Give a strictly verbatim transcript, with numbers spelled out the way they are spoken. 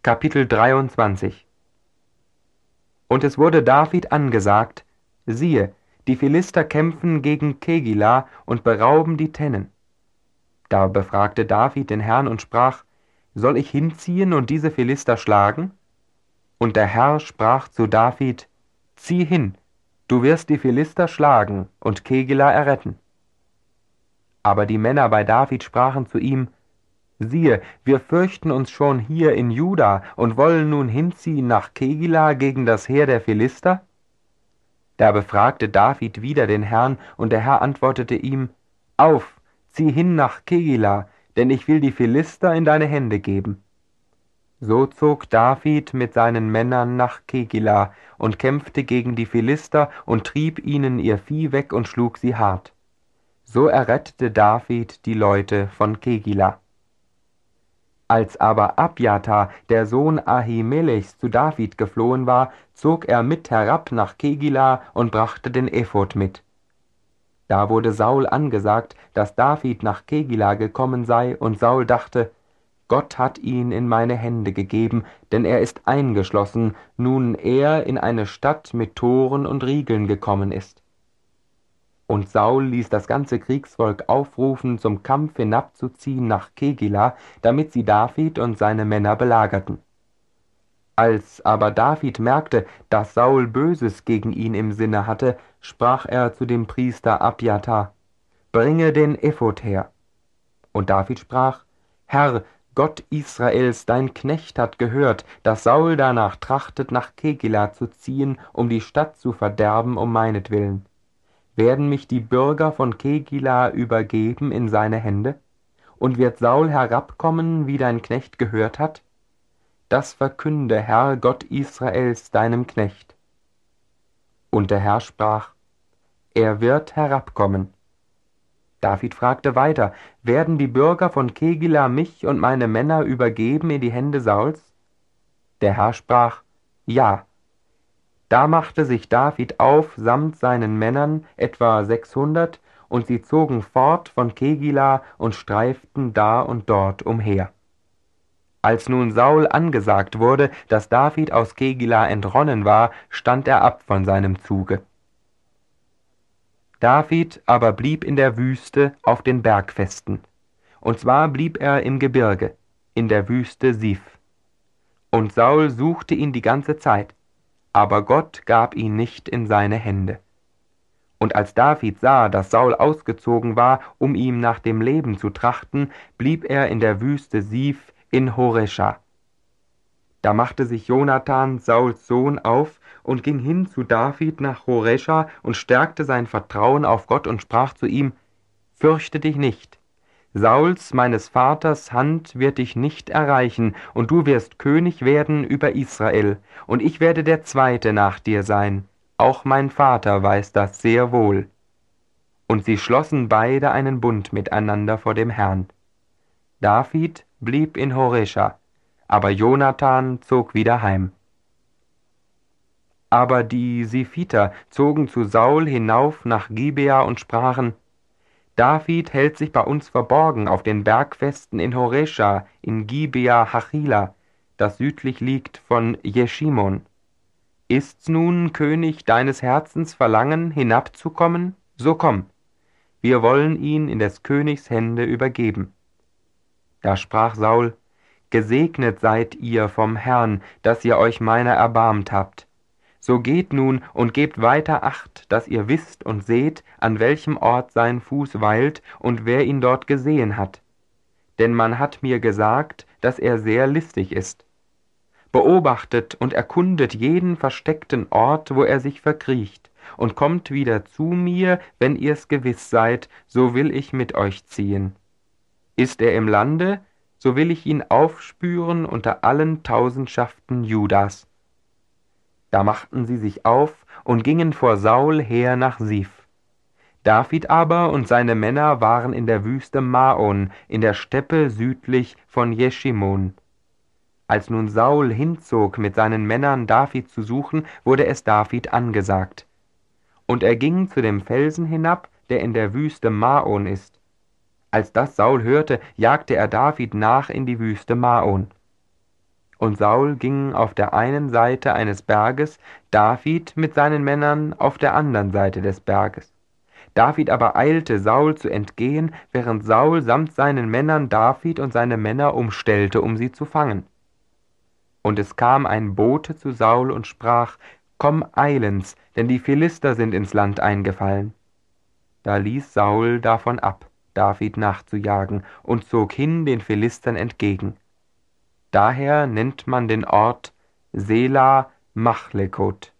Kapitel dreiundzwanzig. Und es wurde David angesagt, siehe, die Philister kämpfen gegen Kegila und berauben die Tennen. Da befragte David den Herrn und sprach, soll ich hinziehen und diese Philister schlagen? Und der Herr sprach zu David, zieh hin, du wirst die Philister schlagen und Kegila erretten. Aber die Männer bei David sprachen zu ihm, siehe, wir fürchten uns schon hier in Juda und wollen nun hinziehen nach Kegila gegen das Heer der Philister? Da befragte David wieder den Herrn, und der Herr antwortete ihm, auf, zieh hin nach Kegila, denn ich will die Philister in deine Hände geben. So zog David mit seinen Männern nach Kegila und kämpfte gegen die Philister und trieb ihnen ihr Vieh weg und schlug sie hart. So errettete David die Leute von Kegila. Als aber Abjatar, der Sohn Ahimelechs, zu David geflohen war, zog er mit herab nach Kegila und brachte den Ephod mit. Da wurde Saul angesagt, dass David nach Kegila gekommen sei, und Saul dachte, Gott hat ihn in meine Hände gegeben, denn er ist eingeschlossen, nun er in eine Stadt mit Toren und Riegeln gekommen ist. Und Saul ließ das ganze Kriegsvolk aufrufen, zum Kampf hinabzuziehen nach Kegila, damit sie David und seine Männer belagerten. Als aber David merkte, dass Saul Böses gegen ihn im Sinne hatte, sprach er zu dem Priester Abjatar, bringe den Ephod her. Und David sprach, Herr, Gott Israels, dein Knecht hat gehört, dass Saul danach trachtet, nach Kegila zu ziehen, um die Stadt zu verderben um meinetwillen. Werden mich die Bürger von Kegila übergeben in seine Hände? Und wird Saul herabkommen, wie dein Knecht gehört hat? Das verkünde, Herr Gott Israels, deinem Knecht. Und der Herr sprach, er wird herabkommen. David fragte weiter, werden die Bürger von Kegila mich und meine Männer übergeben in die Hände Sauls? Der Herr sprach, ja. Da machte sich David auf samt seinen Männern, etwa sechshundert, und sie zogen fort von Kegila und streiften da und dort umher. Als nun Saul angesagt wurde, dass David aus Kegila entronnen war, stand er ab von seinem Zuge. David aber blieb in der Wüste auf den Bergfesten, und zwar blieb er im Gebirge, in der Wüste Sif. Und Saul suchte ihn die ganze Zeit, aber Gott gab ihn nicht in seine Hände. Und als David sah, dass Saul ausgezogen war, um ihm nach dem Leben zu trachten, blieb er in der Wüste Sif in Horesha. Da machte sich Jonathan, Sauls Sohn, auf und ging hin zu David nach Horesha und stärkte sein Vertrauen auf Gott und sprach zu ihm, fürchte dich nicht. Sauls, meines Vaters, Hand wird dich nicht erreichen, und du wirst König werden über Israel, und ich werde der Zweite nach dir sein. Auch mein Vater weiß das sehr wohl. Und sie schlossen beide einen Bund miteinander vor dem Herrn. David blieb in Horesha, aber Jonathan zog wieder heim. Aber die Siphiter zogen zu Saul hinauf nach Gibea und sprachen, David hält sich bei uns verborgen auf den Bergfesten in Horesha, in Gibea Hachila, das südlich liegt von Jeschimon. Ist's nun, König, deines Herzens Verlangen, hinabzukommen? So komm, wir wollen ihn in des Königs Hände übergeben. Da sprach Saul, gesegnet seid ihr vom Herrn, dass ihr euch meiner erbarmt habt. So geht nun und gebt weiter Acht, dass ihr wisst und seht, an welchem Ort sein Fuß weilt und wer ihn dort gesehen hat. Denn man hat mir gesagt, dass er sehr listig ist. Beobachtet und erkundet jeden versteckten Ort, wo er sich verkriecht, und kommt wieder zu mir, wenn ihr's gewiss seid, so will ich mit euch ziehen. Ist er im Lande, so will ich ihn aufspüren unter allen Tausendschaften Judas. Da machten sie sich auf und gingen vor Saul her nach Sif. David aber und seine Männer waren in der Wüste Maon, in der Steppe südlich von Jeschimon. Als nun Saul hinzog mit seinen Männern David zu suchen, wurde es David angesagt. Und er ging zu dem Felsen hinab, der in der Wüste Maon ist. Als das Saul hörte, jagte er David nach in die Wüste Maon. und Saul ging auf der einen Seite eines Berges, David mit seinen Männern auf der anderen Seite des Berges. David aber eilte, Saul zu entgehen, während Saul samt seinen Männern David und seine Männer umstellte, um sie zu fangen. Und es kam ein Bote zu Saul und sprach: Komm eilends, denn die Philister sind ins Land eingefallen. Da ließ Saul davon ab, David nachzujagen, und zog hin den Philistern entgegen. Daher nennt man den Ort Sela Machlekot.